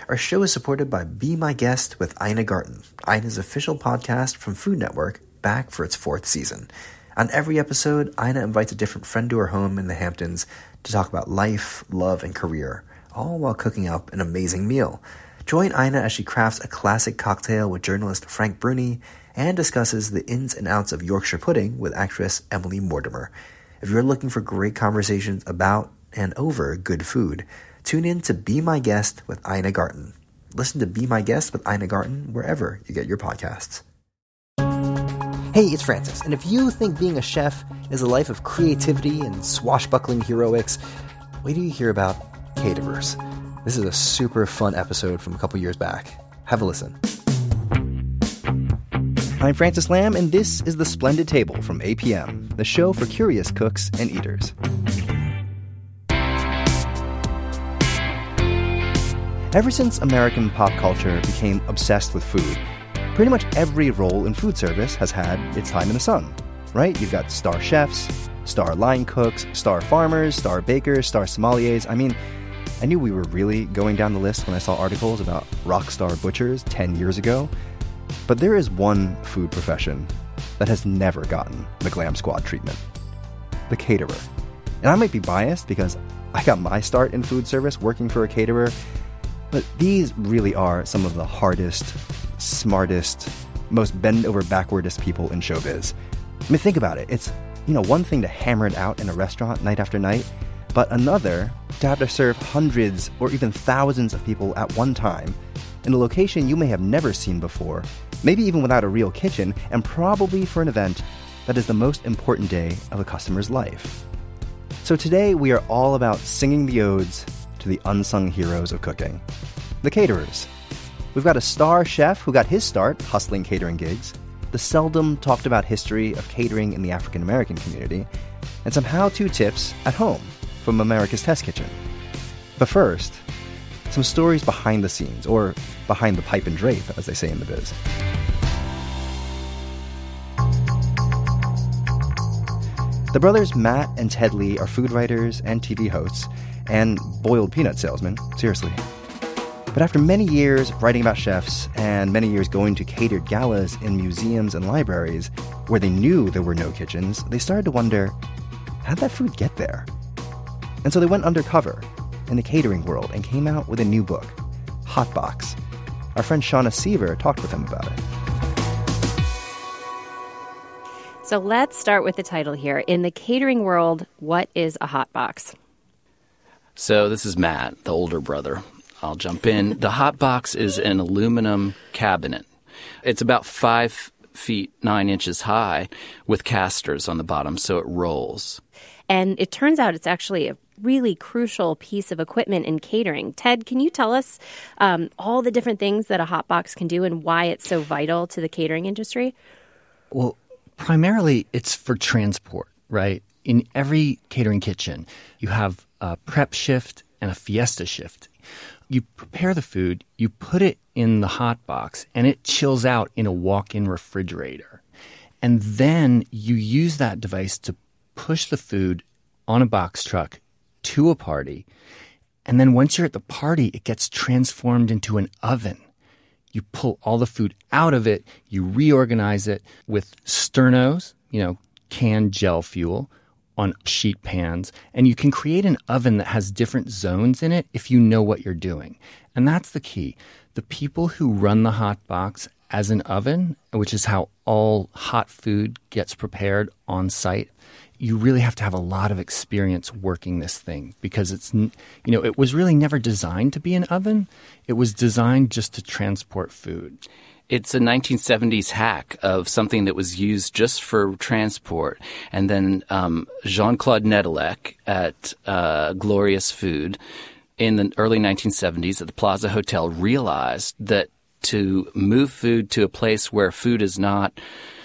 Our show is supported by Be My Guest with Ina Garten, Ina's official podcast from Food Network, back for its 4th season. On every episode, Ina invites a different friend to her home in the Hamptons to talk about life, love, and career, all while cooking up an amazing meal. Join Ina as she crafts a classic cocktail with journalist Frank Bruni and discusses the ins and outs of Yorkshire pudding with actress Emily Mortimer. If you're looking for great conversations about and over good food, tune in to Be My Guest with Ina Garten. Listen to Be My Guest with Ina Garten wherever you get your podcasts. Hey, it's Francis, and if you think being a chef is a life of creativity and swashbuckling heroics, wait till you hear about caterers. This is a super fun episode from a couple years back. Have a listen. I'm Francis Lamb, and this is The Splendid Table from APM, the show for curious cooks and eaters. Ever since American pop culture became obsessed with food, pretty much every role in food service has had its time in the sun, right? You've got star chefs, star line cooks, star farmers, star bakers, star sommeliers. I mean, I knew we were really going down the list when I saw articles about rock star butchers 10 years ago. But there is one food profession that has never gotten the Glam Squad treatment: the caterer. And I might be biased because I got my start in food service working for a caterer, but these really are some of the hardest, smartest, most bend-over-backwardest people in showbiz. I mean, think about it. It's, one thing to hammer it out in a restaurant night after night, but another to have to serve hundreds or even thousands of people at one time in a location you may have never seen before, maybe even without a real kitchen, and probably for an event that is the most important day of a customer's life. So today we are all about singing the odes to the unsung heroes of cooking, the caterers. We've got a star chef who got his start hustling catering gigs, the seldom talked about history of catering in the African American community, and some how-to tips at home from America's Test Kitchen. But first, some stories behind the scenes, or behind the pipe and drape, as they say in the biz. The brothers Matt and Ted Lee are food writers and TV hosts, and boiled peanut salesmen, seriously. But after many years writing about chefs, and many years going to catered galas in museums and libraries where they knew there were no kitchens, they started to wonder, how'd that food get there? And so they went undercover in the catering world and came out with a new book, Hot Box. Our friend Shauna Seaver talked with them about it. So let's start with the title here. In the catering world, what is a hot box? So this is Matt, the older brother. I'll jump in. The hot box is an aluminum cabinet. It's about 5 feet 9 inches high with casters on the bottom, so it rolls. And it turns out it's actually a really crucial piece of equipment in catering. Ted, can you tell us all the different things that a hot box can do and why it's so vital to the catering industry? Well, primarily it's for transport, right? In every catering kitchen, you have a prep shift and a fiesta shift. You prepare the food, you put it in the hot box, and it chills out in a walk-in refrigerator. And then you use that device to push the food on a box truck to a party. And then once you're at the party, it gets transformed into an oven. You pull all the food out of it, you reorganize it with sternos, canned gel fuel, on sheet pans, and you can create an oven that has different zones in it if you know what you're doing. And that's the key. The people who run the hot box as an oven, which is how all hot food gets prepared on site, you really have to have a lot of experience working this thing because it was really never designed to be an oven. It was designed just to transport food. It's a 1970s hack of something that was used just for transport. And then Jean-Claude Nedelec at Glorious Food in the early 1970s at the Plaza Hotel realized that to move food to a place where food is not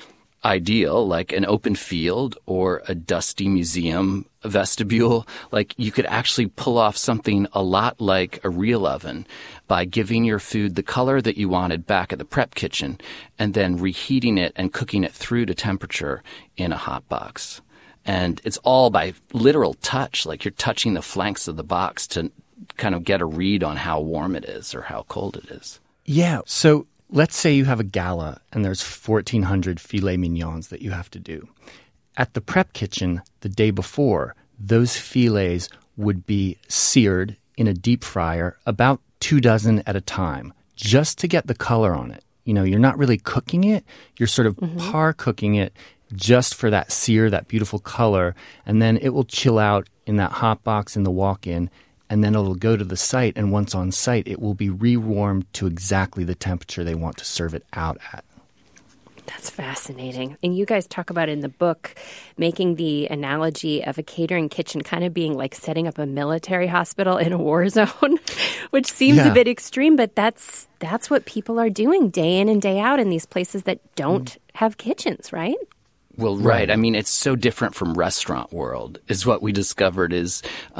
ideal, like an open field or a dusty museum vestibule, like you could actually pull off something a lot like a real oven by giving your food the color that you wanted back at the prep kitchen and then reheating it and cooking it through to temperature in a hot box. And it's all by literal touch, like you're touching the flanks of the box to kind of get a read on how warm it is or how cold it is. Yeah. So let's say you have a gala and there's 1,400 filet mignons that you have to do. At the prep kitchen the day before, those filets would be seared in a deep fryer, about 24 at a time, just to get the color on it. You're not really cooking it. You're sort of par cooking it just for that sear, that beautiful color. And then it will chill out in that hot box in the walk-in. And then it'll go to the site. And once on site, it will be re-warmed to exactly the temperature they want to serve it out at. That's fascinating. And you guys talk about in the book making the analogy of a catering kitchen kind of being like setting up a military hospital in a war zone, which seems a bit extreme, but that's what people are doing day in and day out in these places that don't have kitchens, right? Well, right. I mean, it's so different from restaurant world is what we discovered is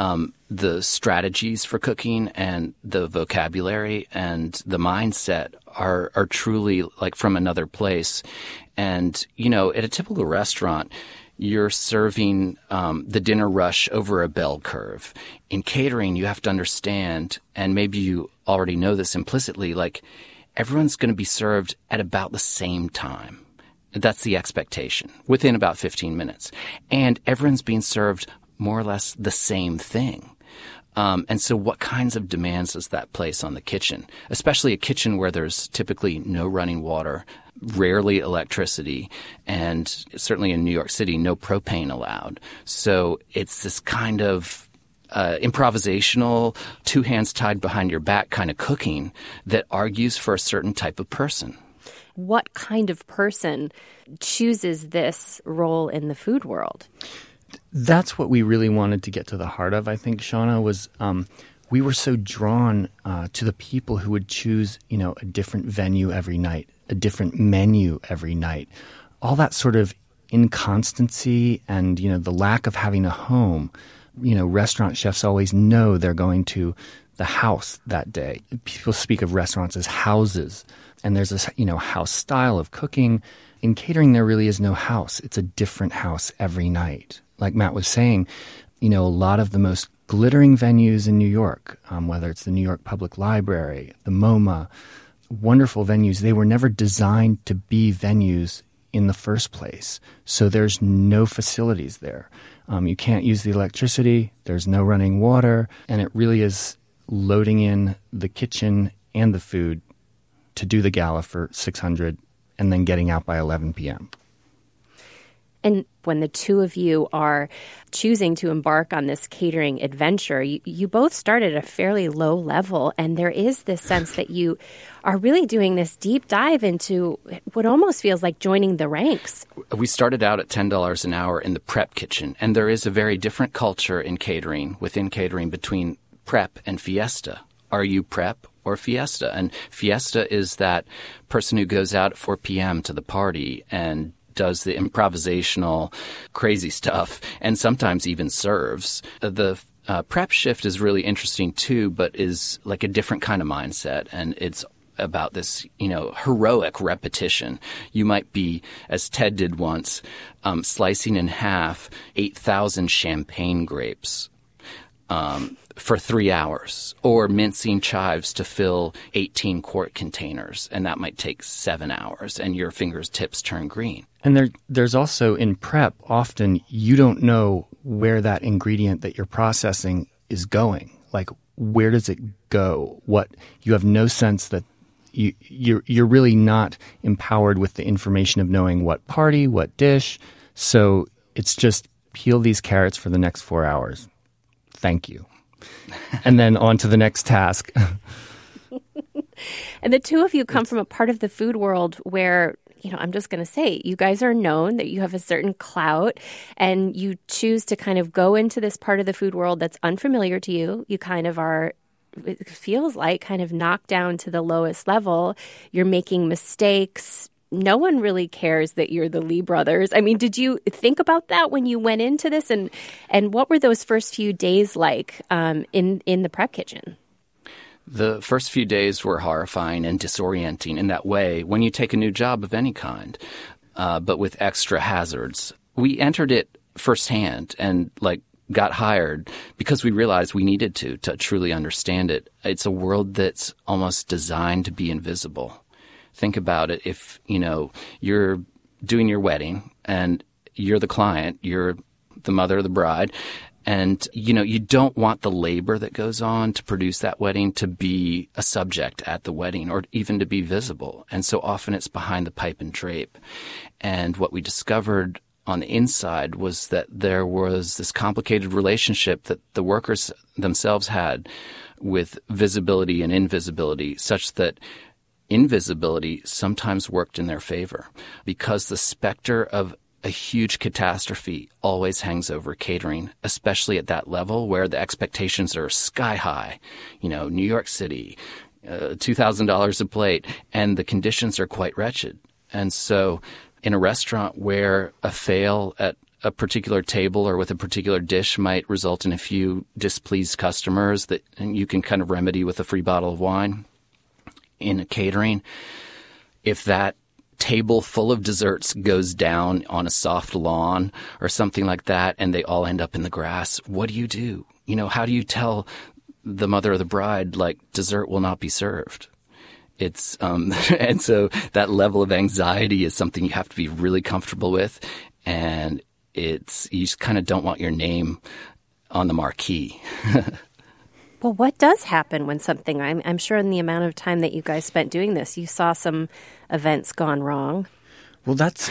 the strategies for cooking and the vocabulary and the mindset are truly like from another place. And, at a typical restaurant, you're serving the dinner rush over a bell curve. In catering, you have to understand, and maybe you already know this implicitly, like everyone's going to be served at about the same time. That's the expectation, within about 15 minutes. And everyone's being served more or less the same thing. And so what kinds of demands does that place on the kitchen, especially a kitchen where there's typically no running water, rarely electricity, and certainly in New York City, no propane allowed. So it's this kind of improvisational, two hands tied behind your back kind of cooking that argues for a certain type of person. What kind of person chooses this role in the food world? That's what we really wanted to get to the heart of, I think, Shauna, was we were so drawn to the people who would choose, a different venue every night, a different menu every night. All that sort of inconstancy and, the lack of having a home. Restaurant chefs always know they're going to the house that day. People speak of restaurants as houses. And there's this, house style of cooking. In catering, there really is no house. It's a different house every night. Like Matt was saying, a lot of the most glittering venues in New York, whether it's the New York Public Library, the MoMA, wonderful venues, they were never designed to be venues in the first place. So there's no facilities there. You can't use the electricity. There's no running water. And it really is loading in the kitchen and the food to do the gala for 600 and then getting out by 11 p.m. And when the two of you are choosing to embark on this catering adventure, you both start at a fairly low level, and there is this sense that you are really doing this deep dive into what almost feels like joining the ranks. We started out at $10 an hour in the prep kitchen, and there is a very different culture in catering, within catering, between prep and fiesta. Are you prep or fiesta? And fiesta is that person who goes out at 4 p.m. to the party and does the improvisational crazy stuff and sometimes even serves. The prep shift is really interesting too, but is like a different kind of mindset, and it's about this, heroic repetition. You might be, as Ted did once, slicing in half 8,000 champagne grapes for 3 hours, or mincing chives to fill 18 quart containers, and that might take 7 hours, and your fingertips turn green. And there's also in prep, often you don't know where that ingredient that you're processing is going. Like, where does it go? You have no sense that you're really not empowered with the information of knowing what party, what dish. So it's just peel these carrots for the next 4 hours. Thank you. And then on to the next task. And the two of you come from a part of the food world where, I'm just going to say, you guys are known, that you have a certain clout, and you choose to kind of go into this part of the food world that's unfamiliar to you. You kind of are, it feels like, kind of knocked down to the lowest level. You're making mistakes. No one really cares that you're the Lee brothers. I mean, did you think about that when you went into this? And what were those first few days like in the prep kitchen? The first few days were horrifying and disorienting in that way when you take a new job of any kind, but with extra hazards. We entered it firsthand, and like got hired because we realized we needed to truly understand it. It's a world that's almost designed to be invisible. Think about it. If, you're doing your wedding and you're the client, you're the mother of the bride, and, you don't want the labor that goes on to produce that wedding to be a subject at the wedding or even to be visible. And so often it's behind the pipe and drape. And what we discovered on the inside was that there was this complicated relationship that the workers themselves had with visibility and invisibility, such that invisibility sometimes worked in their favor because the specter of a huge catastrophe always hangs over catering, especially at that level where the expectations are sky high. New York City, $2,000 a plate, and the conditions are quite wretched. And so in a restaurant where a fail at a particular table or with a particular dish might result in a few displeased customers that you can kind of remedy with a free bottle of wine, in a catering, if that table full of desserts goes down on a soft lawn or something like that and they all end up in the grass, what do you do? How do you tell the mother of the bride, dessert will not be served? It's and so that level of anxiety is something you have to be really comfortable with, and you just kind of don't want your name on the marquee. Well, what does happen when something, I'm sure in the amount of time that you guys spent doing this, you saw some events gone wrong. Well, that's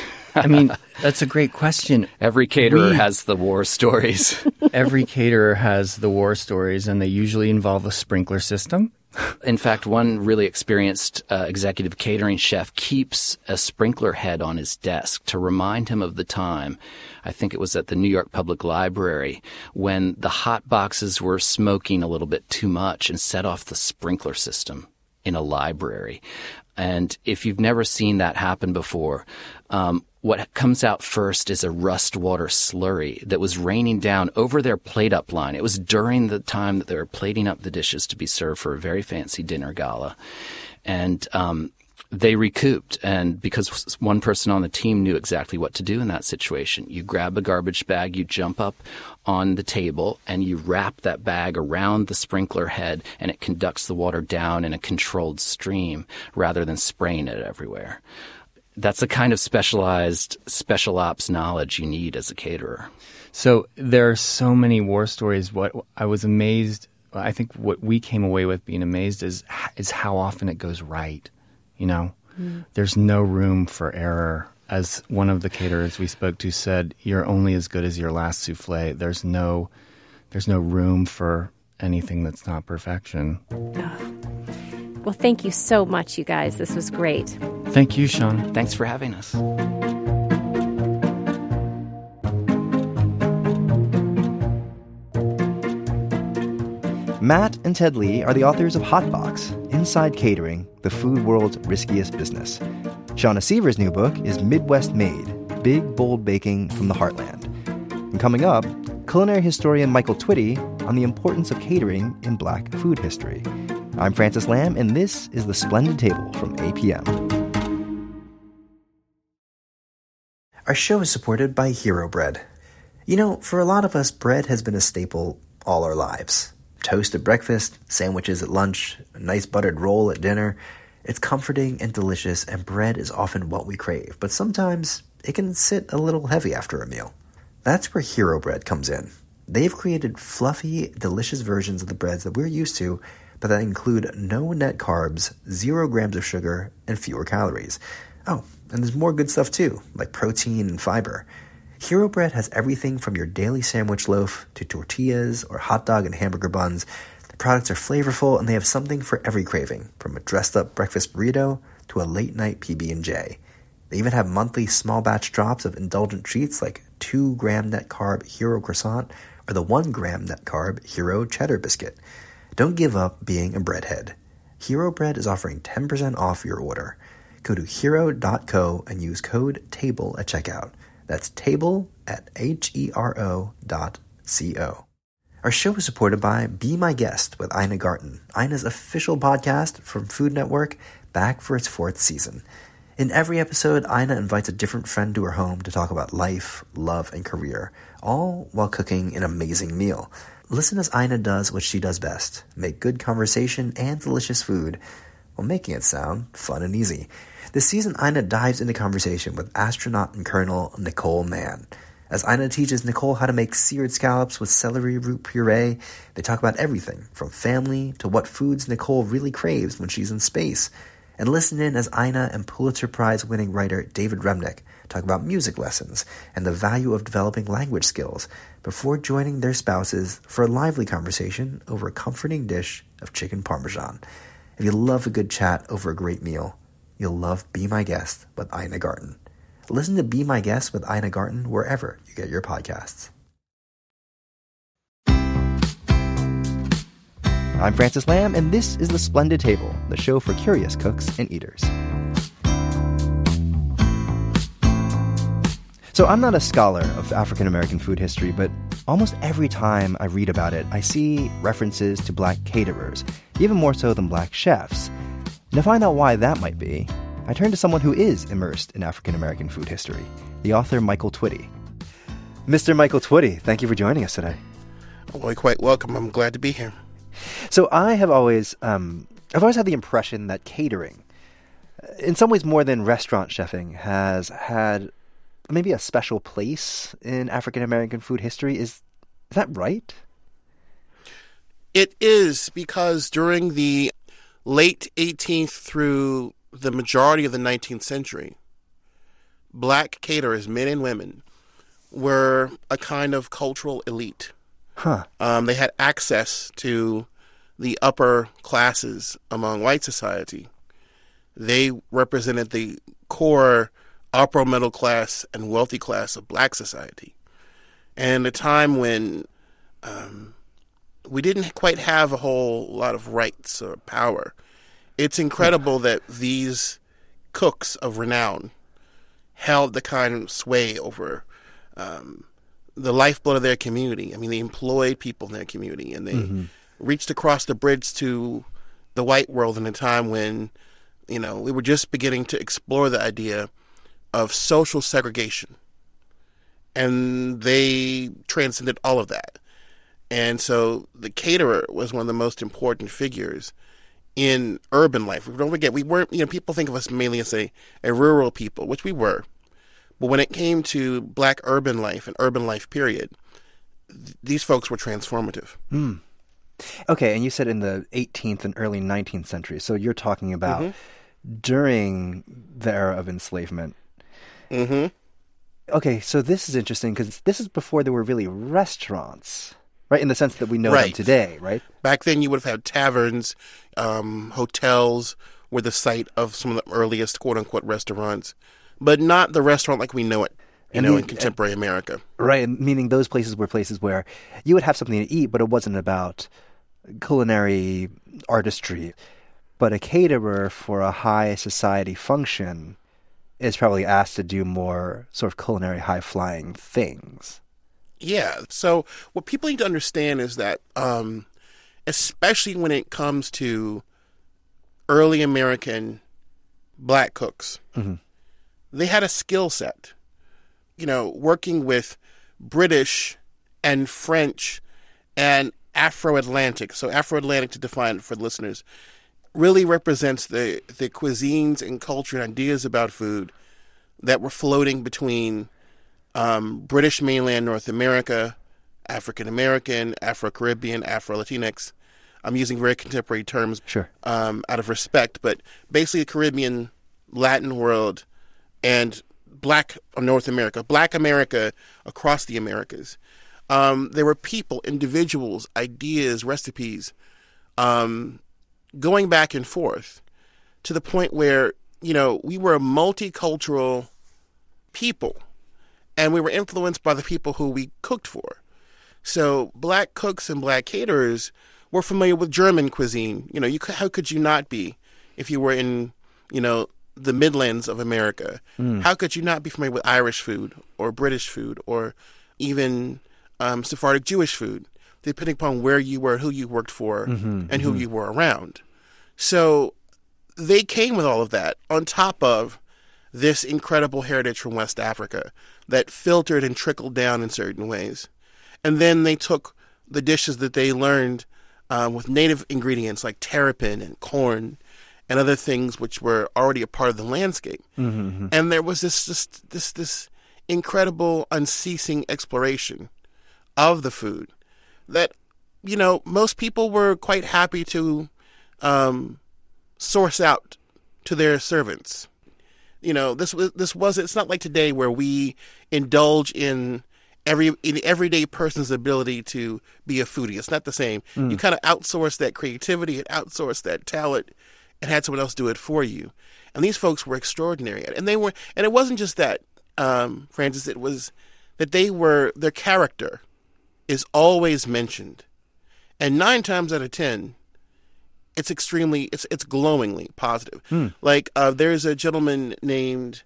a great question. Every caterer has the war stories. Every caterer has the war stories, and they usually involve a sprinkler system. In fact, one really experienced executive catering chef keeps a sprinkler head on his desk to remind him of the time, I think it was at the New York Public Library, when the hot boxes were smoking a little bit too much and set off the sprinkler system in a library. And if you've never seen that happen before, what comes out first is a rust water slurry that was raining down over their plate up line. It was during the time that they were plating up the dishes to be served for a very fancy dinner gala. And they recouped. And because one person on the team knew exactly what to do in that situation, you grab a garbage bag, you jump up on the table, and you wrap that bag around the sprinkler head, and it conducts the water down in a controlled stream rather than spraying it everywhere. That's the kind of specialized special ops knowledge you need as a caterer. So there are so many war stories. What I was amazed, I think what we came away with being amazed is how often it goes right. There's no room for error. As one of the caterers we spoke to said, you're only as good as your last souffle. There's no room for anything that's not perfection. Well, thank you so much, you guys. This was great. Thank you, Sean. Thanks for having us. Matt and Ted Lee are the authors of Hotbox, Inside Catering, the food world's riskiest business. Shauna Seaver's new book is Midwest Made, Big, Bold Baking from the Heartland. And coming up, culinary historian Michael Twitty on the importance of catering in Black food history. I'm Francis Lamb, and this is The Splendid Table from APM. Our show is supported by Hero Bread. For a lot of us, bread has been a staple all our lives. Toast at breakfast, sandwiches at lunch, a nice buttered roll at dinner. It's comforting and delicious, and bread is often what we crave. But sometimes it can sit a little heavy after a meal. That's where Hero Bread comes in. They've created fluffy, delicious versions of the breads that we're used to, but that include no net carbs, 0 grams of sugar, and fewer calories. Oh, and there's more good stuff too, like protein and fiber. Hero Bread has everything from your daily sandwich loaf to tortillas or hot dog and hamburger buns. The products are flavorful, and they have something for every craving, from a dressed-up breakfast burrito to a late-night PB&J. They even have monthly small-batch drops of indulgent treats like 2-gram net-carb Hero Croissant or the 1-gram net-carb Hero Cheddar Biscuit. Don't give up being a breadhead. Hero Bread is offering 10% off your order. Go to hero.co and use code TABLE at checkout. That's table at hero.co. Our show is supported by Be My Guest with Ina Garten, Ina's official podcast from Food Network, back for its 4th season. In every episode, Ina invites a different friend to her home to talk about life, love, and career, all while cooking an amazing meal. Listen as Ina does what she does best, make good conversation and delicious food while making it sound fun and easy. This season, Ina dives into conversation with astronaut and Colonel Nicole Mann. As Ina teaches Nicole how to make seared scallops with celery root puree, they talk about everything from family to what foods Nicole really craves when she's in space. And listen in as Ina and Pulitzer Prize-winning writer David Remnick talk about music lessons and the value of developing language skills before joining their spouses for a lively conversation over a comforting dish of chicken parmesan. If you love a good chat over a great meal, you'll love Be My Guest with Ina Garten. Listen to Be My Guest with Ina Garten wherever you get your podcasts. I'm Francis Lamb, and this is The Splendid Table, the show for curious cooks and eaters. So I'm not a scholar of African-American food history, but almost every time I read about it, I see references to black caterers, even more so than black chefs. And to find out why that might be, I turn to someone who is immersed in African-American food history, the author Michael Twitty. Mr. Michael Twitty, thank you for joining us today. Well, you're quite welcome. I'm glad to be here. So I've always had the impression that catering, in some ways more than restaurant chefing, has had maybe a special place in African-American food history. Is that right? It is, because during the late 18th through the majority of the 19th century, black caterers, men and women, were a kind of cultural elite. Huh. They had access to the upper classes among white society. They represented the core upper middle class and wealthy class of black society. And a time when we didn't quite have a whole lot of rights or power. It's incredible that these cooks of renown held the kind of sway over the lifeblood of their community. I mean, they employed people in their community, and they reached across the bridge to the white world in a time when, we were just beginning to explore the idea of social segregation. And they transcended all of that. And so the caterer was one of the most important figures in urban life. Don't forget, we weren't, people think of us mainly as a rural people, which we were. But when it came to black urban life and urban life period, these folks were transformative. Mm. Okay, and you said in the 18th and early 19th century. So you're talking about during the era of enslavement. Mm-hmm. Okay, so this is interesting because this is before there were really restaurants, right? In the sense that we know them today, right? Back then you would have had taverns, hotels were the site of some of the earliest quote-unquote restaurants, but not the restaurant like we know it, in contemporary America. Right, meaning those places were places where you would have something to eat, but it wasn't about culinary artistry. But a caterer for a high society function is probably asked to do more sort of culinary high-flying things. Yeah, so what people need to understand is that, especially when it comes to early American black cooks, they had a skill set. Working with British and French and Afro-Atlantic. So Afro-Atlantic, to define for the listeners, really represents the cuisines and culture and ideas about food that were floating between British mainland North America, African-American, Afro-Caribbean, Afro-Latinx. I'm using very contemporary terms out of respect, but basically the Caribbean, Latin world, and Black North America, Black America across the Americas. There were people, individuals, ideas, recipes, going back and forth to the point where, we were a multicultural people, and we were influenced by the people who we cooked for. So black cooks and black caterers were familiar with German cuisine. How could you not be if you were in, the Midlands of America? How could you not be familiar with Irish food or British food or even Sephardic Jewish food, depending upon where you were, who you worked for, and who you were around? So they came with all of that on top of this incredible heritage from West Africa that filtered and trickled down in certain ways. And then they took the dishes that they learned with native ingredients like terrapin and corn and other things which were already a part of the landscape. Mm-hmm. And there was this incredible, unceasing exploration of the food that, you know, most people were quite happy to source out to their servants. You know, it's not like today where we indulge in everyday person's ability to be a foodie. It's not the same. You kind of outsource that creativity and outsource that talent and had someone else do it for you. And these folks were extraordinary at it. And it wasn't just that, Francis, it was that their character is always mentioned. And 9 times out of 10, it's glowingly positive. Like, there's a gentleman named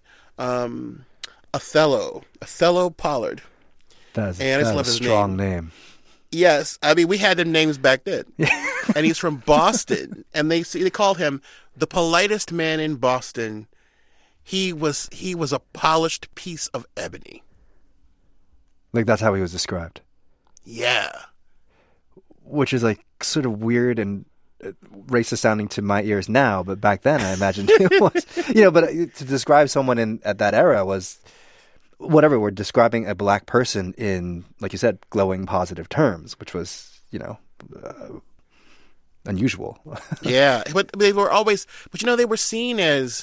Othello Pollard. That's a strong name. Yes, I mean, we had them names back then. And he's from Boston, and they called him the politest man in Boston. He was a polished piece of ebony. Like, that's how he was described. Yeah. Which is like sort of weird and racist sounding to my ears now, but back then I imagined it was, you know, but to describe someone at that era was whatever. We're describing a black person in, like you said, glowing positive terms, which was, you know, unusual. Yeah, but they were always, but you know, they were seen as,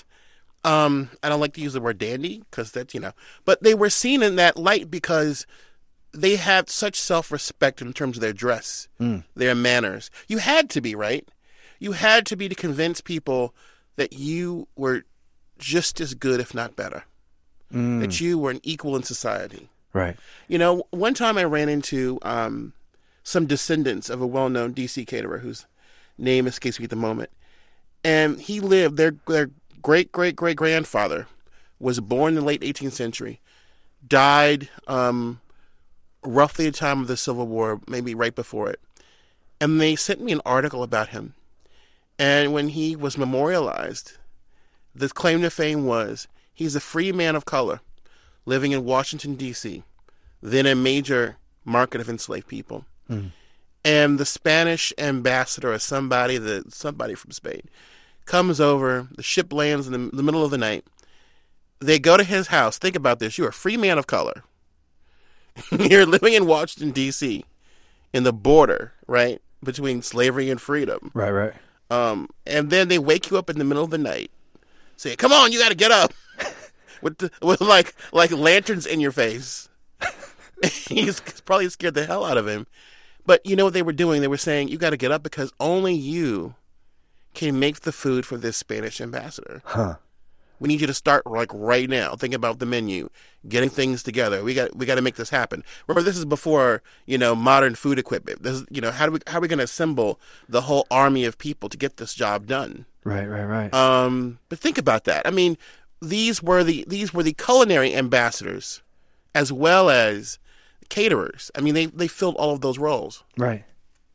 I don't like to use the word dandy because that's, you know, but they were seen in that light because they had such self-respect in terms of their dress, their manners. You had to be, right? You had to be to convince people that you were just as good, if not better. That you were an equal in society. Right. You know, one time I ran into some descendants of a well-known D.C. caterer whose name escapes me at the moment. And he lived, their great-great-great-grandfather was born in the late 18th century, died roughly at the time of the Civil War, maybe right before it. And they sent me an article about him. And when he was memorialized, the claim to fame was he's a free man of color living in Washington, D.C., then a major market of enslaved people. And the Spanish ambassador, or somebody from Spain, comes over, the ship lands in the middle of the night. They go to his house. Think about this. You're a free man of color. You're living in Washington, D.C., in the border, right, between slavery and freedom. Right. And then they wake you up in the middle of the night, say, "Come on, you got to get up," with like lanterns in your face. He's probably scared the hell out of him. But you know what they were doing? They were saying, "You got to get up because only you can make the food for this Spanish ambassador. We need you to start like right now. Think about the menu, getting things together. We got to make this happen." Remember, this is before, you know, modern food equipment. This is, you know, how are we going to assemble the whole army of people to get this job done? Right. But think about that. I mean, these were the culinary ambassadors, as well as caterers. I mean, they filled all of those roles. Right.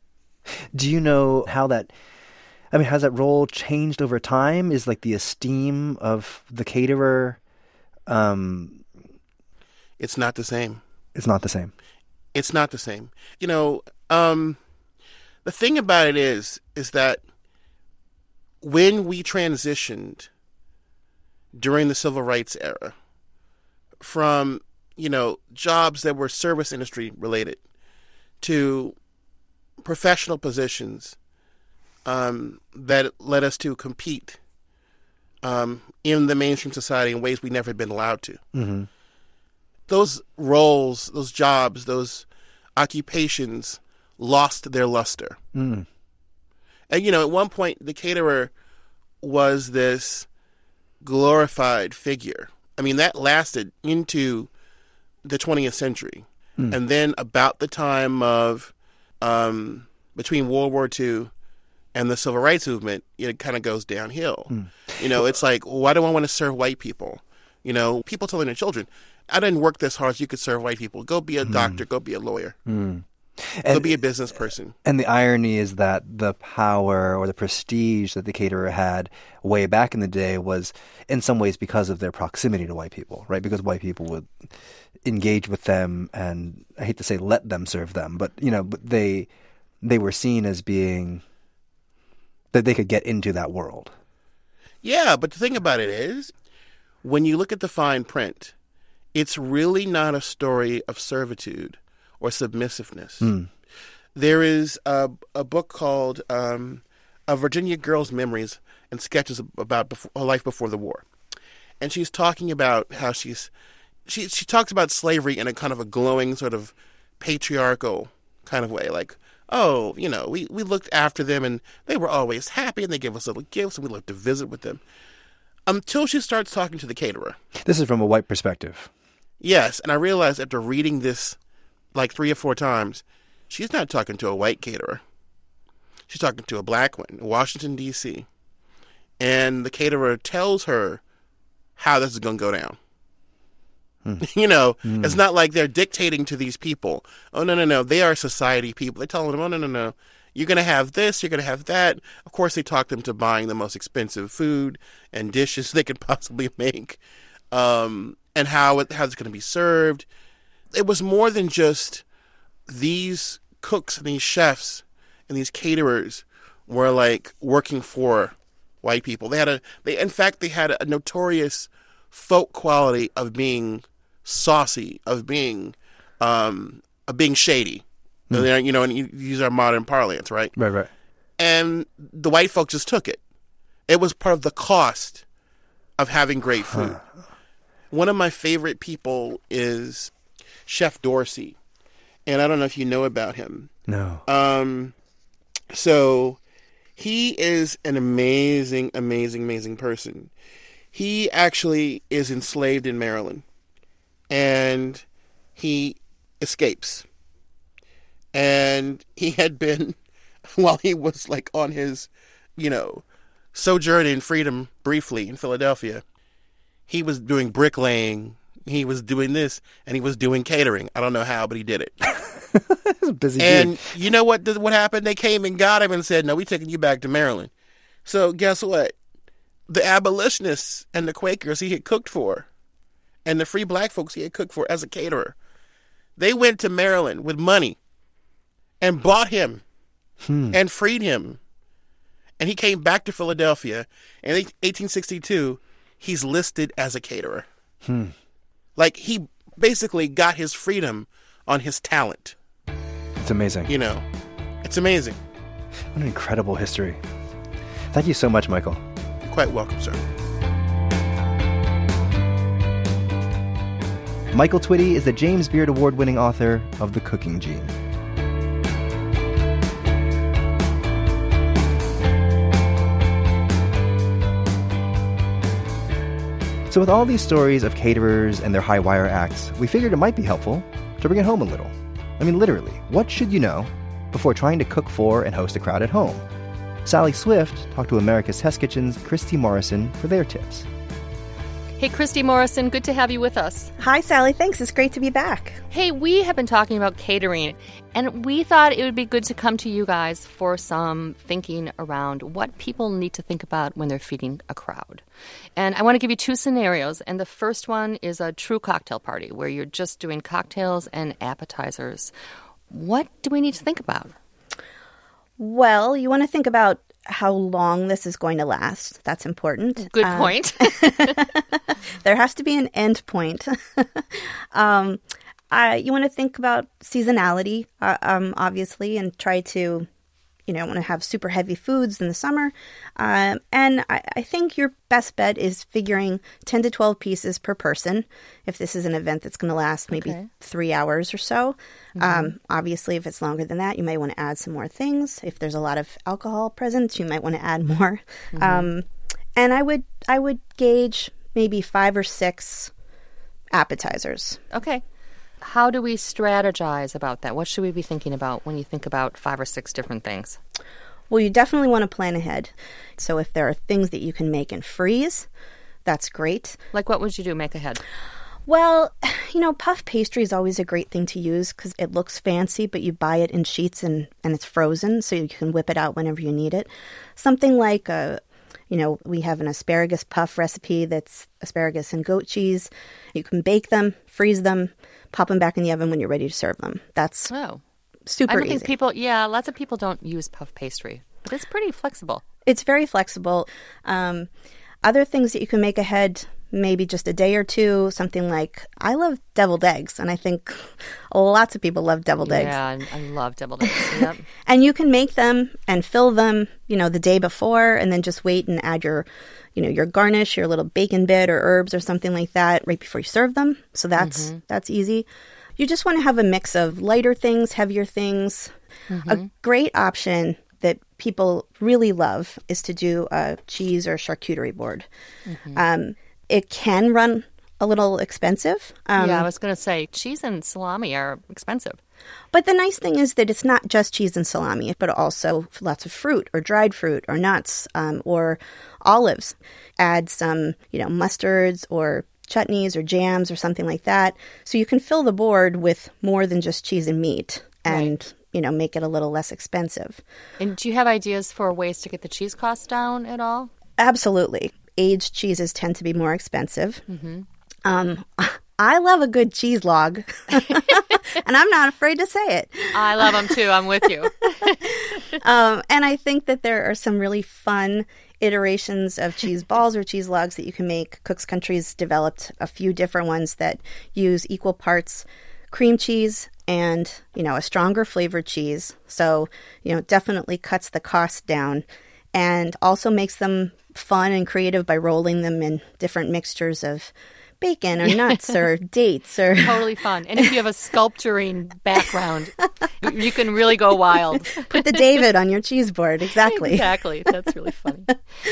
Do you know how that? I mean, has that role changed over time? Is like the esteem of the caterer? It's not the same. It's not the same. It's not the same. You know, the thing about it is that when we transitioned during the civil rights era from, you know, jobs that were service industry related to professional positions that led us to compete in the mainstream society in ways we never had been allowed to. Mm-hmm. Those roles, those jobs, those occupations lost their luster. Mm. And, you know, at one point, the caterer was this glorified figure. I mean, that lasted into the 20th century. Mm. And then about the time of between World War II and the Civil Rights Movement, it kind of goes downhill. Mm. You know, it's like, why do I want to serve white people? You know, people telling their children, I didn't work this hard so you could serve white people. Go be a doctor, go be a lawyer. Mm. They'll be a business person. And the irony is that the power or the prestige that the caterer had way back in the day was in some ways because of their proximity to white people, right? Because white people would engage with them and, I hate to say let them serve them, but they were seen as being that they could get into that world. Yeah, but the thing about it is, when you look at the fine print, it's really not a story of servitude or submissiveness. There is a book called A Virginia Girl's Memories and Sketches about her life before the war. And she's talking about how she talks about slavery in a kind of a glowing sort of patriarchal kind of way. Like, oh, we looked after them and they were always happy and they gave us little gifts and we loved to visit with them. Until she starts talking to the caterer. This is from a white perspective. Yes, and I realized after reading this like 3 or 4 times, she's not talking to a white caterer. She's talking to a black one in Washington, D.C. And the caterer tells her how this is going to go down. It's not like they're dictating to these people. Oh, no. They are society people. They're telling them, oh, no. You're going to have this, you're going to have that. Of course, they talk them to buying the most expensive food and dishes they could possibly make, and how it's going to be served. It was more than just these cooks and these chefs and these caterers were like working for white people. They had a notorious folk quality of being saucy, of being shady. And you use our modern parlance, right? Right. And the white folks just took it. It was part of the cost of having great food. One of my favorite people is Chef Dorsey. And I don't know if you know about him. No. So he is an amazing, amazing, amazing person. He actually is enslaved in Maryland. And he escapes. And he had been, while he was like on his, sojourn in freedom briefly in Philadelphia, he was doing bricklaying, he was doing this, and he was doing catering. I don't know how, but he did it. He's a busy and dude. You know what happened? They came and got him and said, no, we're taking you back to Maryland. So guess what? The abolitionists and the Quakers he had cooked for, and the free black folks he had cooked for as a caterer, they went to Maryland with money and bought him and freed him. And he came back to Philadelphia. In 1862, he's listed as a caterer. Like, he basically got his freedom on his talent. It's amazing. It's amazing. What an incredible history. Thank you so much, Michael. You're quite welcome, sir. Michael Twitty is the James Beard Award-winning author of The Cooking Gene. So with all these stories of caterers and their high-wire acts, we figured it might be helpful to bring it home a little. I mean, literally, what should you know before trying to cook for and host a crowd at home? Sally Swift talked to America's Test Kitchen's Christy Morrison for their tips. Hey, Christy Morrison, good to have you with us. Hi, Sally. Thanks. It's great to be back. Hey, we have been talking about catering, and we thought it would be good to come to you guys for some thinking around what people need to think about when they're feeding a crowd. And I want to give you 2 scenarios, and the first one is a true cocktail party where you're just doing cocktails and appetizers. What do we need to think about? Well, you want to think about how long this is going to last. That's important. Good point. There has to be an end point. You want to think about seasonality, obviously, and try to, want to have super heavy foods in the summer. And I think your best bet is figuring 10 to 12 pieces per person. If this is an event that's going to last maybe 3 hours or so. Obviously, if it's longer than that, you might want to add some more things. If there's a lot of alcohol present, you might want to add more. And I would gauge maybe 5 or 6 appetizers. Okay. How do we strategize about that? What should we be thinking about when you think about 5 or 6 different things? Well, you definitely want to plan ahead. So if there are things that you can make and freeze, that's great. Like what would you do, make ahead? Well, puff pastry is always a great thing to use because it looks fancy, but you buy it in sheets and it's frozen, so you can whip it out whenever you need it. Something like we have an asparagus puff recipe that's asparagus and goat cheese. You can bake them, freeze them, pop them back in the oven when you're ready to serve them. That's super I don't easy. think lots of people don't use puff pastry, but it's pretty flexible. It's very flexible. Other things that you can make ahead, maybe just a day or two, something like, I love deviled eggs, and I think lots of people love deviled eggs. Yeah, I love deviled eggs. Yep. And you can make them and fill them, the day before, and then just wait and add your garnish, your little bacon bit or herbs or something like that right before you serve them. So that's easy. You just want to have a mix of lighter things, heavier things. A great option that people really love is to do a cheese or charcuterie board. It can run a little expensive. I was going to say cheese and salami are expensive. But the nice thing is that it's not just cheese and salami, but also lots of fruit or dried fruit or nuts or olives. Add some, mustards or chutneys or jams or something like that. So you can fill the board with more than just cheese and meat and, make it a little less expensive. And do you have ideas for ways to get the cheese costs down at all? Absolutely. Aged cheeses tend to be more expensive. I love a good cheese log, and I'm not afraid to say it. I love them too. I'm with you. And I think that there are some really fun iterations of cheese balls or cheese logs that you can make. Cook's Country's developed a few different ones that use equal parts cream cheese and, a stronger flavored cheese. So, definitely cuts the cost down and also makes them fun and creative by rolling them in different mixtures of bacon or nuts or dates or totally fun. And if you have a sculpturing background, you can really go wild. Put the David on your cheese board. Exactly. Exactly. That's really funny.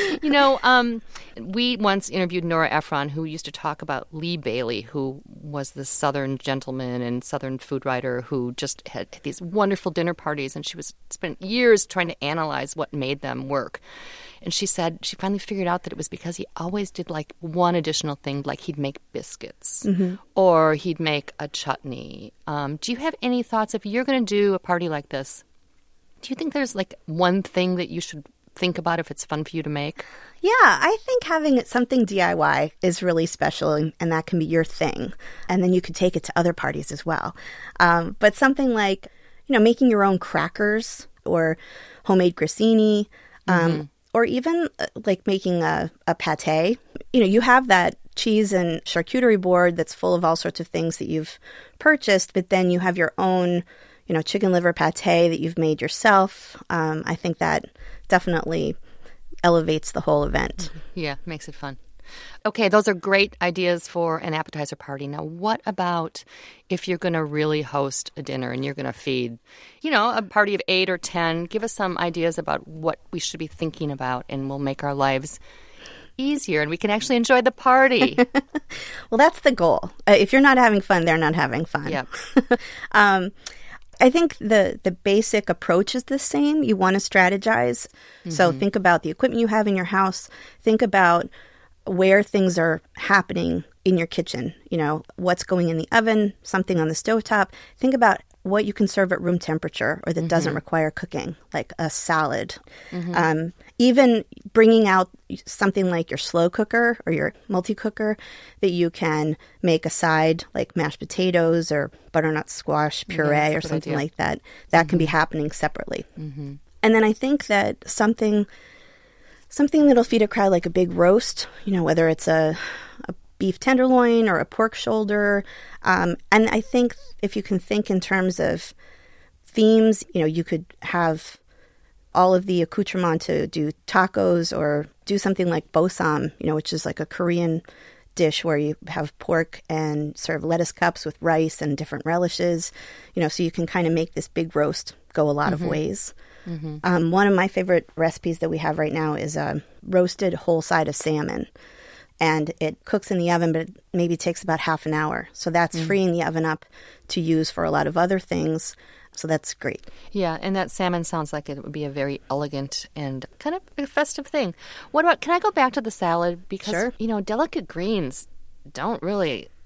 We once interviewed Nora Ephron, who used to talk about Lee Bailey, who was the Southern gentleman and Southern food writer who just had these wonderful dinner parties, and she spent years trying to analyze what made them work. And she said she finally figured out that it was because he always did like one additional thing, like he'd make biscuits or he'd make a chutney. Do you have any thoughts if you're going to do a party like this? Do you think there's like one thing that you should think about if it's fun for you to make? Yeah, I think having something DIY is really special, and that can be your thing. And then you could take it to other parties as well. But something like, making your own crackers or homemade grissini, or even like making a pate. You have that cheese and charcuterie board that's full of all sorts of things that you've purchased, but then you have your own, chicken liver pate that you've made yourself. I think that definitely elevates the whole event. Yeah, makes it fun. Okay, those are great ideas for an appetizer party. Now, what about if you're going to really host a dinner and you're going to feed, a party of 8 or 10? Give us some ideas about what we should be thinking about, and we'll make our lives easier and we can actually enjoy the party. Well, that's the goal. If you're not having fun, they're not having fun. Yeah. I think the basic approach is the same. You want to strategize. So think about the equipment you have in your house. Think about where things are happening in your kitchen. What's going in the oven, something on the stovetop. Think about what you can serve at room temperature or that doesn't require cooking, like a salad. Even bringing out something like your slow cooker or your multi-cooker that you can make a side, like mashed potatoes or butternut squash puree or something like that. That can be happening separately. And then I think that something that'll feed a crowd, like a big roast, whether it's a beef tenderloin or a pork shoulder. And I think if you can think in terms of themes, you could have all of the accoutrement to do tacos or do something like bosam, which is like a Korean dish where you have pork and serve lettuce cups with rice and different relishes, so you can kind of make this big roast go a lot of ways. One of my favorite recipes that we have right now is a roasted whole side of salmon. And it cooks in the oven, but it maybe takes about half an hour. So that's freeing the oven up to use for a lot of other things. So that's great. Yeah, and that salmon sounds like it would be a very elegant and kind of a festive thing. What about, can I go back to the salad? Because, Sure. Delicate greens don't really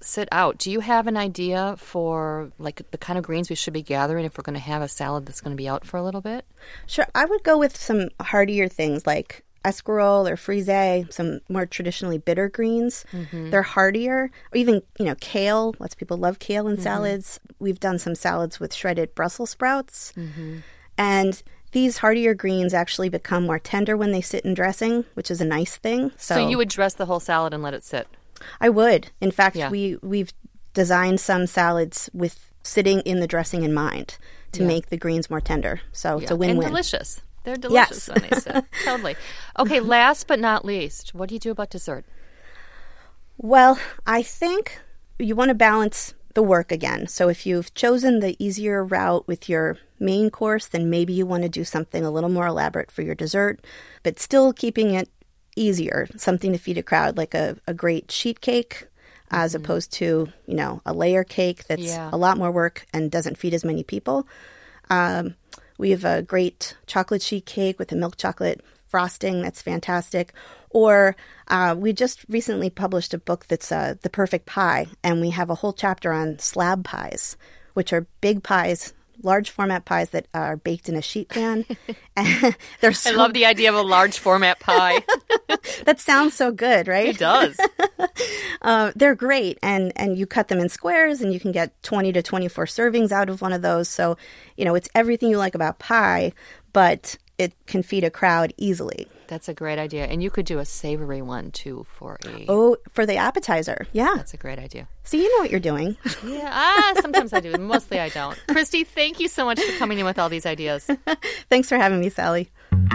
sit out. Do you have an idea for like the kind of greens we should be gathering if we're going to have a salad that's going to be out for a little bit? Sure. I would go with some heartier things like escarole or frisee, some more traditionally bitter greens. They're heartier. Or even, kale. Lots of people love kale in salads. We've done some salads with shredded Brussels sprouts. And these heartier greens actually become more tender when they sit in dressing, which is a nice thing. So you would dress the whole salad and let it sit? I would. In fact, Yeah. we've designed some salads with sitting in the dressing in mind to make the greens more tender. So it's a win-win. And delicious. They're delicious when they sit. Totally. Okay, last but not least, what do you do about dessert? Well, I think you want to balance the work again. So if you've chosen the easier route with your main course, then maybe you want to do something a little more elaborate for your dessert, but still keeping it easier, something to feed a crowd, like a great sheet cake as opposed to, a layer cake that's a lot more work and doesn't feed as many people. We have a great chocolate sheet cake with a milk chocolate frosting that's fantastic. Or we just recently published a book that's The Perfect Pie, and we have a whole chapter on slab pies, which are big pies, large format pies that are baked in a sheet pan. And they're I love the idea of a large format pie. That sounds so good, right? It does. They're great, and you cut them in squares, and you can get 20 to 24 servings out of one of those. So, it's everything you like about pie, but it can feed a crowd easily. That's a great idea. And you could do a savory one, too, for the appetizer. Yeah. That's a great idea. So you know what you're doing. Yeah, sometimes I do. Mostly I don't. Christy, thank you so much for coming in with all these ideas. Thanks for having me, Sally.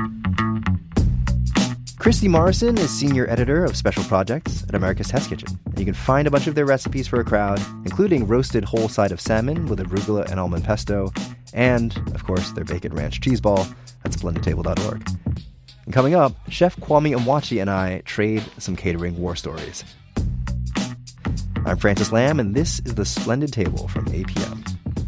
Christy Morrison is senior editor of special projects at America's Test Kitchen. And you can find a bunch of their recipes for a crowd, including roasted whole side of salmon with arugula and almond pesto, and, of course, their bacon ranch cheese ball at splendidtable.org. And coming up, Chef Kwame Onwuachi and I trade some catering war stories. I'm Francis Lamb, and this is The Splendid Table from APM.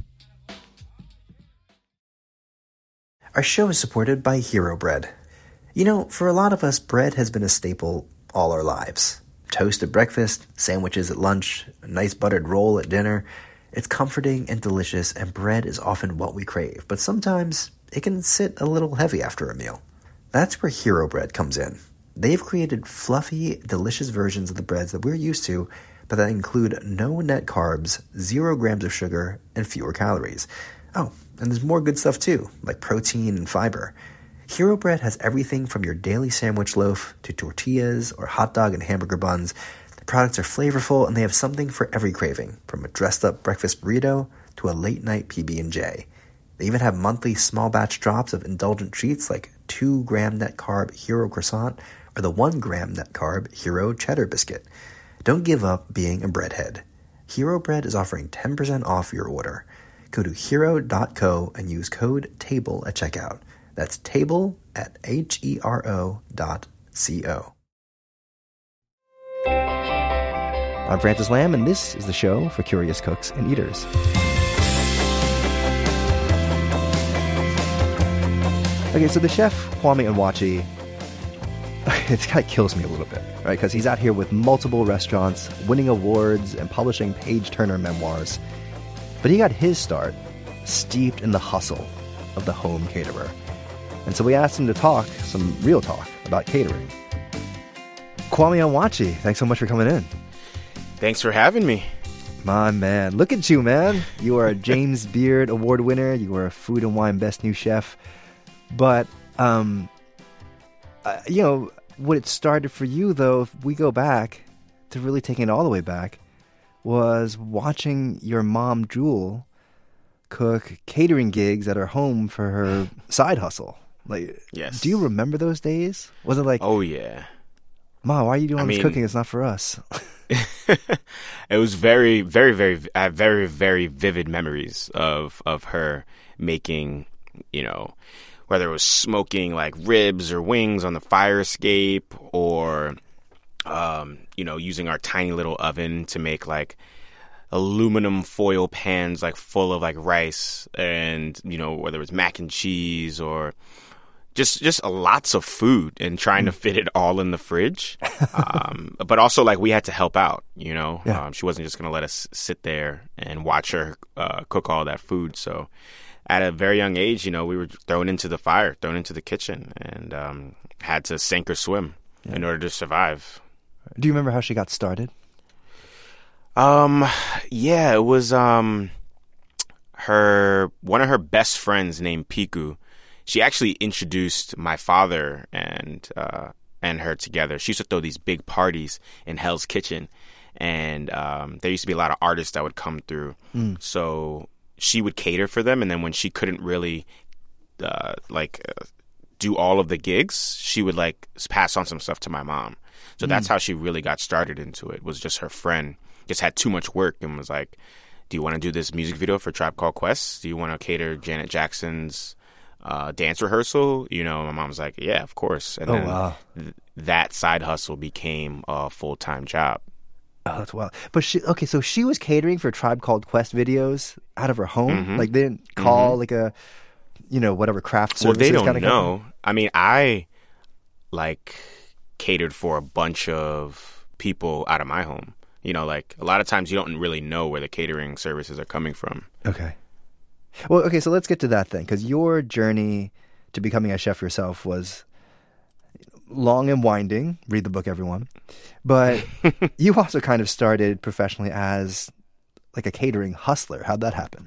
Our show is supported by Hero Bread. For a lot of us, bread has been a staple all our lives. Toast at breakfast, sandwiches at lunch, a nice buttered roll at dinner. It's comforting and delicious, and bread is often what we crave. But sometimes it can sit a little heavy after a meal. That's where Hero Bread comes in. They've created fluffy, delicious versions of the breads that we're used to, but that include no net carbs, 0 grams of sugar, and fewer calories. Oh, and there's more good stuff too, like protein and fiber. Hero Bread has everything from your daily sandwich loaf to tortillas or hot dog and hamburger buns. The products are flavorful, and they have something for every craving, from a dressed-up breakfast burrito to a late-night PB&J. They even have monthly small-batch drops of indulgent treats like 2-gram net-carb Hero Croissant or the 1-gram net-carb Hero Cheddar Biscuit. Don't give up being a breadhead. Hero Bread is offering 10% off your order. Go to hero.co and use code TABLE at checkout. That's table at hero.co. I'm Francis Lamb, and this is the show for curious cooks and eaters. Okay, so the chef, Kwame Onwuachi, it kind of kills me a little bit, right? Because he's out here with multiple restaurants, winning awards, and publishing page-turner memoirs. But he got his start steeped in the hustle of the home caterer. And so we asked him to talk, some real talk, about catering. Kwame Onwuachi, thanks so much for coming in. Thanks for having me. My man, look at you, man. You are a James Beard Award winner. You are a Food and Wine Best New Chef. But, what it started for you, though, if we go back to really taking it all the way back, was watching your mom, Jewel, cook catering gigs at her home for her side hustle. Yes. Do you remember those days? Was it like, oh yeah, Ma, why are you doing this cooking? It's not for us. It was very, very, very, I have very, very vivid memories of her making, whether it was smoking like ribs or wings on the fire escape, or, using our tiny little oven to make like aluminum foil pans like full of like rice and, whether it was mac and cheese or just lots of food and trying to fit it all in the fridge. But also, like, we had to help out, you know. Yeah. She wasn't just going to let us sit there and watch her cook all that food. So at a very young age, you know, we were thrown into the fire, thrown into the kitchen, and had to sink or swim in order to survive. Do you remember how she got started? Yeah, it was one of her best friends named Piku. She actually introduced my father and her together. She used to throw these big parties in Hell's Kitchen, and there used to be a lot of artists that would come through. So she would cater for them, and then when she couldn't really do all of the gigs, she would like pass on some stuff to my mom. So that's how she really got started into it. Was just her friend just had too much work and was like, "Do you want to do this music video for Tribe Called Quest? Do you want to cater Janet Jackson's dance rehearsal?" You know, my mom was like, "Yeah, of course." And then that side hustle became a full-time job. Oh, that's wild. But so she was catering for Tribe Called Quest videos out of her home? Like, they didn't call like a, whatever craft services? Well, they don't kind of know. company? I mean, I catered for a bunch of people out of my home. You know, like, a lot of times you don't really know where the catering services are coming from. Okay. Well, okay, so let's get to that thing, because your journey to becoming a chef yourself was long and winding. Read the book, everyone. But you also kind of started professionally as like a catering hustler. How'd that happen?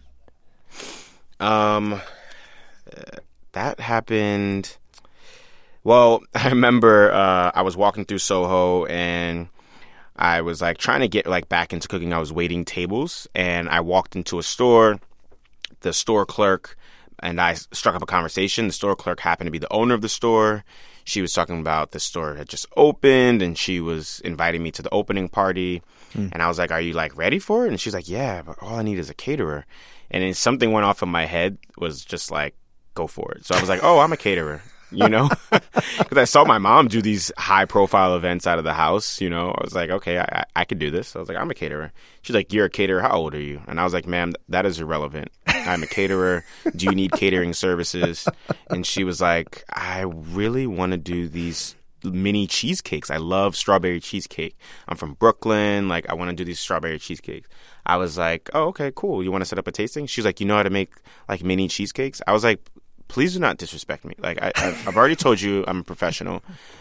That happened... Well, I remember I was walking through Soho, and I was like trying to get like back into cooking. I was waiting tables, and I walked into a store. The store clerk and I struck up a conversation. The store clerk happened to be the owner of the store. She was talking about the store had just opened, and she was inviting me to the opening party. And I was like, "Are you like ready for it?" And she's like, "Yeah, but all I need is a caterer." And then something went off in my head, was just like, go for it. So I was like, "Oh, I'm a caterer." You know, because I saw my mom do these high profile events out of the house. You know, I was like, okay, I could do this. I was like, I'm a caterer. She's like, "You're a caterer. How old are you?" And I was like, "Ma'am, that is irrelevant. I'm a caterer. Do you need catering services?" And she was like, "I really want to do these mini cheesecakes. I love strawberry cheesecake. I'm from Brooklyn. Like, I want to do these strawberry cheesecakes." I was like, "Oh, okay, cool. You want to set up a tasting?" She's like, "You know how to make like mini cheesecakes?" I was like, "Please do not disrespect me. Like, I've already told you I'm a professional.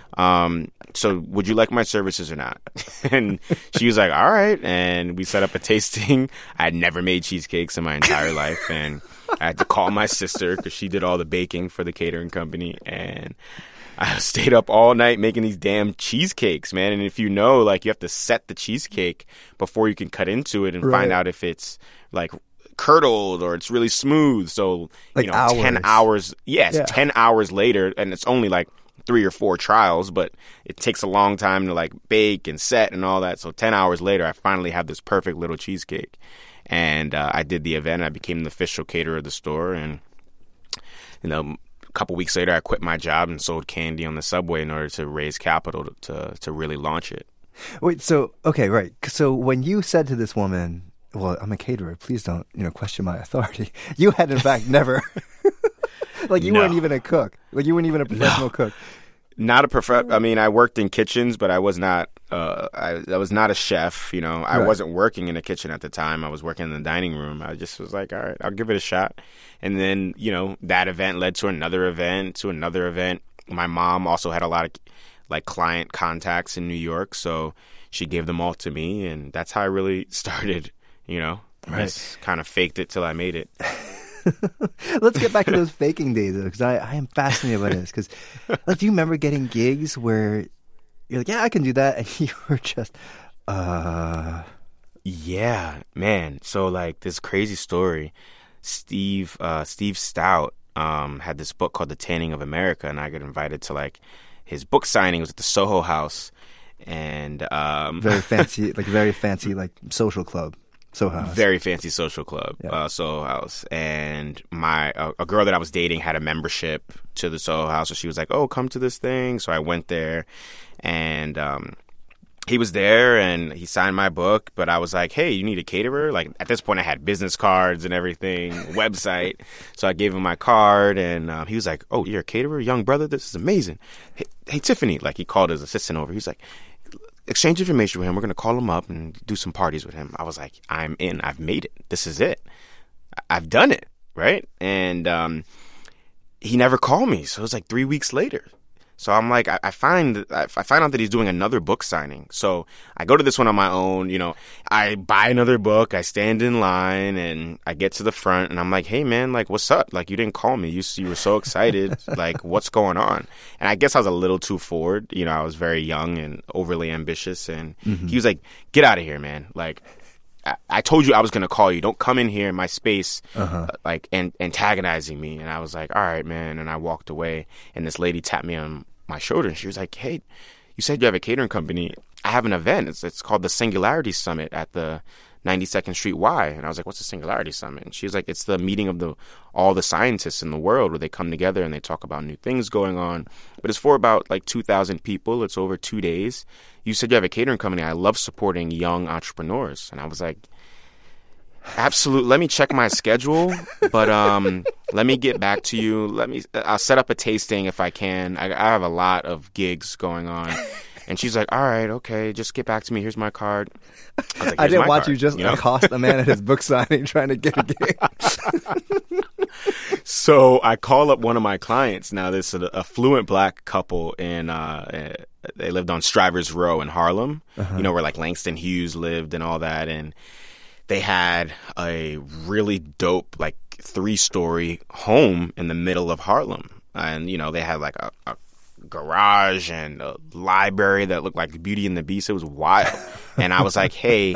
So would you like my services or not?" And she was like, "All right." And we set up a tasting. I had never made cheesecakes in my entire life. And I had to call my sister because she did all the baking for the catering company. And I stayed up all night making these damn cheesecakes, man. And if you know, like, you have to set the cheesecake before you can cut into it and find out if it's like curdled or it's really smooth. So, like, 10 hours. Yes, Yeah. 10 hours later, and it's only like 3 or 4 trials, but it takes a long time to like bake and set and all that. So 10 hours later, I finally have this perfect little cheesecake. And I did the event. I became the official caterer of the store. And, a couple weeks later, I quit my job and sold candy on the subway in order to raise capital to really launch it. Wait, so, okay, right. So when you said to this woman, "Well, I'm a caterer, please don't, question my authority," you had in fact never, like, you weren't even a cook. Like, you weren't even a professional cook. Not a I mean, I worked in kitchens, but I was not. I was not a chef. I wasn't working in a kitchen at the time. I was working in the dining room. I just was like, all right, I'll give it a shot. And then, that event led to another event, My mom also had a lot of like client contacts in New York, so she gave them all to me, and that's how I really started. I just kind of faked it till I made it. Let's get back to those faking days, though, because I am fascinated by this. Because, like, do you remember getting gigs where you're like, "Yeah, I can do that," and you were just, Yeah, man. So, like, this crazy story. Steve Stout had this book called The Tanning of America, and I got invited to like his book signing. It was at the Soho House, and very fancy, like social club. Soho House. Very fancy social club, Soho House. And a girl that I was dating had a membership to the Soho House, so she was like, "Oh, come to this thing." So I went there, and he was there and he signed my book, but I was like, hey, you need a caterer? Like, at this point, I had business cards and everything, website. So I gave him my card, and he was like, oh, you're a caterer, young brother? This is amazing. Hey, Tiffany, like, he called his assistant over. He was like, exchange information with him. We're going to call him up and do some parties with him. I was like, I'm in. I've made it. This is it. I've done it, right? And he never called me. So it was like 3 weeks later. So I'm like, I find out that he's doing another book signing. So I go to this one on my own. You know, I buy another book. I stand in line and I get to the front and I'm like, hey, man, like, what's up? Like, you didn't call me. You were so excited. Like, what's going on? And I guess I was a little too forward. You know, I was very young and overly ambitious. And he was like, get out of here, man. Like, I told you I was going to call you. Don't come in here in my space, like, and antagonizing me. And I was like, all right, man. And I walked away. And this lady tapped me on my shoulder and she was like, hey, you said you have a catering company. I have an event. It's called the Singularity Summit at the 92nd Street Y. And I was like, what's the Singularity Summit? And she was like, it's the meeting of all the scientists in the world where they come together and they talk about new things going on. But it's for about like 2,000 people. It's over 2 days. You said you have a catering company. I love supporting young entrepreneurs. And I was like, absolutely. Let me check my schedule, but let me get back to you. I'll set up a tasting if I can. I have a lot of gigs going on. And she's like, all right, okay, just get back to me. Here's my card. I didn't watch you just accost a man at his book signing trying to get a gig. So I call up one of my clients. Now, this is an affluent black couple in they lived on Strivers Row in Harlem, you know, where like Langston Hughes lived and all that. And they had a really dope, like 3-story home in the middle of Harlem. And, you know, they had like a garage and a library that looked like Beauty and the Beast. It was wild. And I was like, hey,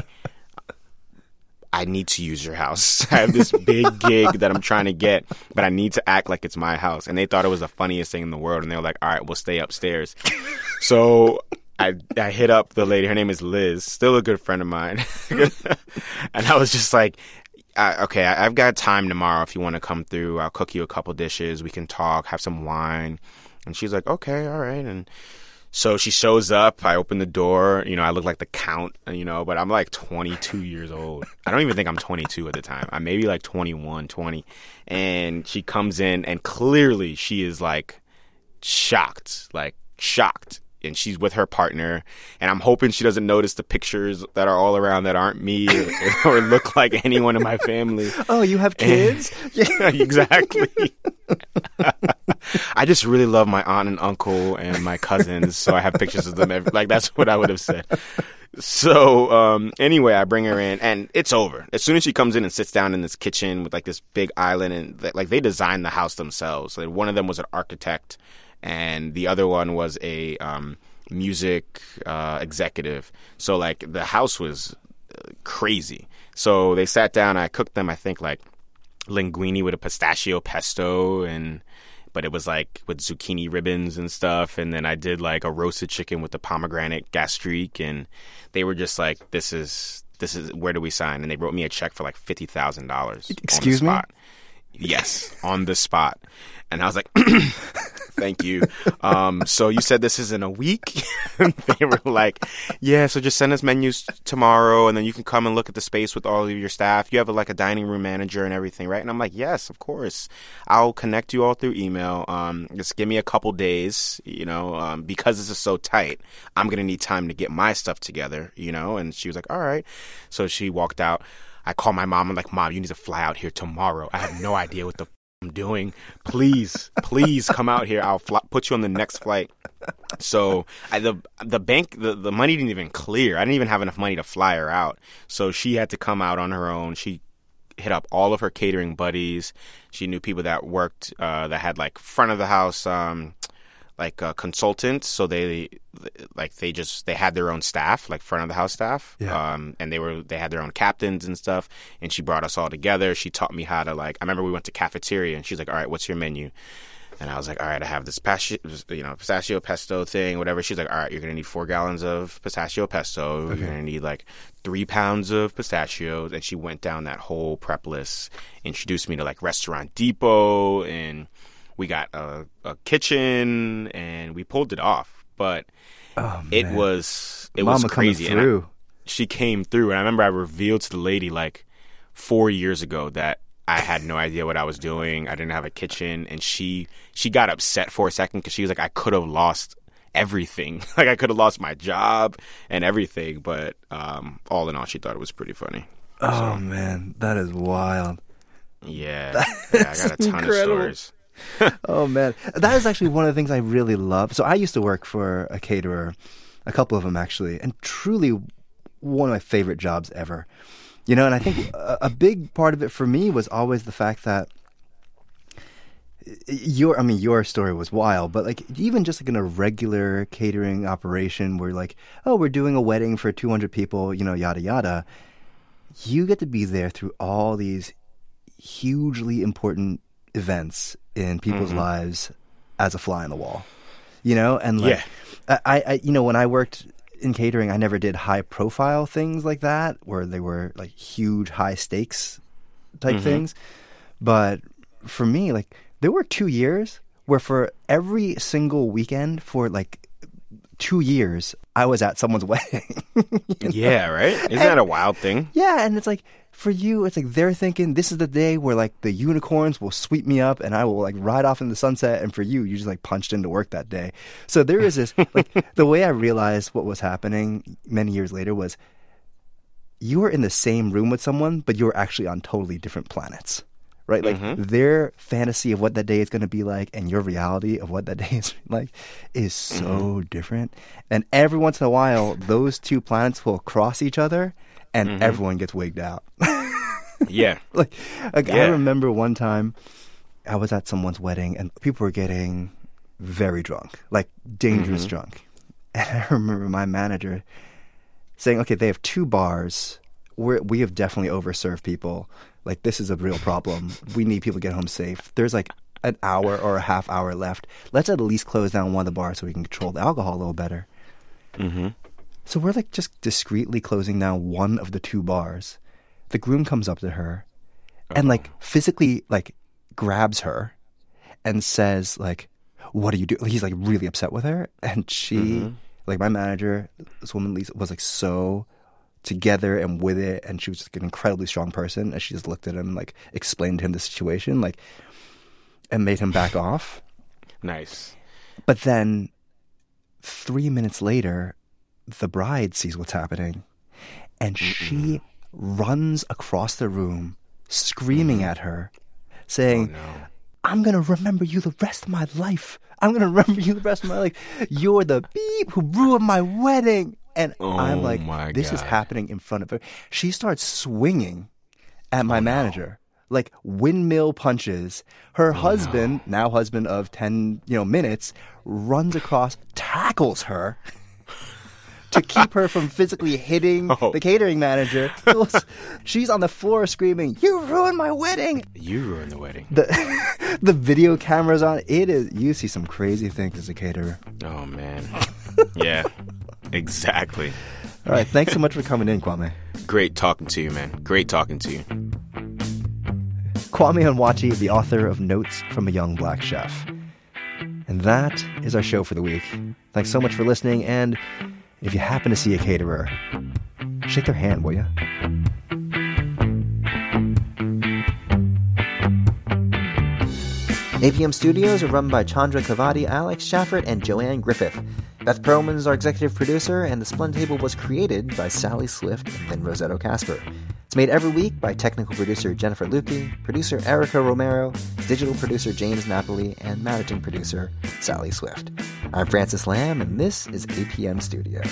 I need to use your house. I have this big gig that I'm trying to get, but I need to act like it's my house. And they thought it was the funniest thing in the world. And they were like, all right, we'll stay upstairs. So I hit up the lady. Her name is Liz, still a good friend of mine. And I was just like, okay, I've got time tomorrow if you want to come through. I'll cook you a couple dishes. We can talk, have some wine. And she's like, okay, all right. And so she shows up. I open the door. You know, I look like the Count, you know, but I'm like 22 years old. I don't even think I'm 22 at the time. I'm maybe like 21, 20. And she comes in and clearly she is like shocked. And she's with her partner, and I'm hoping she doesn't notice the pictures that are all around that aren't me or look like anyone in my family. Oh, you have kids? Yeah, exactly. I just really love my aunt and uncle and my cousins, so I have pictures of them. Like, that's what I would have said. So anyway, I bring her in, and it's over. As soon as she comes in and sits down in this kitchen with like this big island, and like they designed the house themselves. Like, one of them was an architect, and the other one was a music executive. So, like, the house was crazy. So they sat down. I cooked them, I think, like, linguine with a pistachio pesto, but it was, like, with zucchini ribbons and stuff. And then I did, like, a roasted chicken with the pomegranate gastrique. And they were just like, this is where do we sign? And they wrote me a check for, like, $50,000. Excuse me? Yes, on the spot. And I was like, thank you. So you said this is in a week? They were like, yeah, so just send us menus tomorrow, and then you can come and look at the space with all of your staff. You have a dining room manager and everything, right? And I'm like, yes, of course. I'll connect you all through email. Just give me a couple days, you know, because this is so tight. I'm going to need time to get my stuff together, you know? And she was like, all right. So she walked out. I called my mom. I'm like, Mom, you need to fly out here tomorrow. I have no idea what the I'm doing. Please come out here. I'll put you on the next flight. So the bank, the money didn't even clear. I didn't even have enough money to fly her out. So she had to come out on her own. She hit up all of her catering buddies. She knew people that worked, that had like front of the house, like consultants. So they had their own staff, like front of the house staff. Yeah. And they had their own captains and stuff. And she brought us all together. She taught me how to I remember we went to cafeteria and she's like, all right, what's your menu? And I was like, all right, I have this pistachio pesto thing, whatever. She's like, all right, you're going to need 4 gallons of pistachio pesto. Okay. You're going to need like 3 pounds of pistachios. And she went down that whole prep list, introduced me to like Restaurant Depot, and we got a kitchen and we pulled it off. But it was it Mama was crazy. coming through. She came through, and I remember I revealed to the lady like 4 years ago that I had no idea what I was doing. I didn't have a kitchen, and she got upset for a second because she was like, I could have lost everything. Like I could have lost my job and everything, but all in all, she thought it was pretty funny. Oh man, that is wild. Yeah, I got a ton incredible. of stories. Oh man, that is actually one of the things I really love. So I used to work for a caterer, a couple of them actually, and truly one of my favorite jobs ever. You know, and I think a big part of it for me was always the fact that your story was wild, but like even just like in a regular catering operation where like, oh, we're doing a wedding for 200 people, you know, yada yada, you get to be there through all these hugely important events in people's lives as a fly on the wall, you know? And like, I you know, when I worked in catering, I never did high profile things like that where they were like huge, high stakes type things. But for me, like there were 2 years where for every single weekend for like 2 years, I was at someone's wedding. Yeah, right? Isn't that a wild thing? Yeah, and it's like, for you, it's like they're thinking this is the day where like the unicorns will sweep me up and I will like ride off in the sunset. And for you, you just like punched into work that day. So there is this, like the way I realized what was happening many years later was you were in the same room with someone, but you were actually on totally different planets. Right? Like their fantasy of what that day is going to be like and your reality of what that day is like is so different. And every once in a while, those two planets will cross each other and everyone gets wigged out. Yeah. Like I remember one time I was at someone's wedding and people were getting very drunk, like dangerous drunk. And I remember my manager saying, okay, they have 2 bars. We have definitely overserved people. Like, this is a real problem. We need people to get home safe. There's like an hour or a half hour left. Let's at least close down one of the bars so we can control the alcohol a little better. So we're like just discreetly closing down one of the 2 bars. The groom comes up to her and like physically like grabs her and says like, what are you doing? He's like really upset with her. And she, like my manager, this woman Lisa, was like so together and with it, and she was just an incredibly strong person, and she just looked at him and like explained to him the situation, like, and made him back off. Nice. But then 3 minutes later, the bride sees what's happening, and she runs across the room screaming at her, saying, I'm going to remember you the rest of my life. I'm going to remember you the rest of my life. You're the beep who ruined my wedding. And I'm like, this is happening in front of her. She starts swinging at my manager, like windmill punches. Her husband, now husband of 10 minutes, runs across, tackles her to keep her from physically hitting the catering manager. She's on the floor screaming, you ruined my wedding. You ruined the wedding. The video camera's on. You see some crazy things as a caterer. Oh, man. Yeah. Exactly. All right. Thanks so much for coming in, Kwame. Great talking to you, man. Great talking to you. Kwame Onwuachi, the author of Notes from a Young Black Chef. And that is our show for the week. Thanks so much for listening. And if you happen to see a caterer, shake their hand, will you? APM Studios are run by Chandra Kavadi, Alex Shaffert, and Joanne Griffith. Beth Perlman is our executive producer, and The Splendid Table was created by Sally Swift and Lynn Rosetto Casper. It's made every week by technical producer Jennifer Lukey, producer Erica Romero, digital producer James Napoli, and managing producer Sally Swift. I'm Francis Lamb, and this is APM Studios.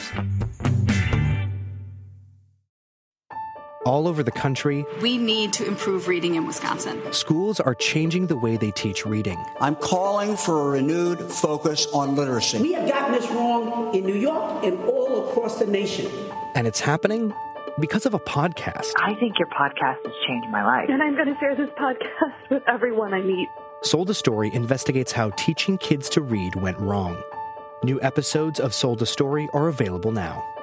All over the country, we need to improve reading in Wisconsin. Schools are changing the way they teach reading. I'm calling for a renewed focus on literacy. We have gotten this wrong in New York and all across the nation. And it's happening because of a podcast. I think your podcast has changed my life. And I'm going to share this podcast with everyone I meet. Sold a Story investigates how teaching kids to read went wrong. New episodes of Sold a Story are available now.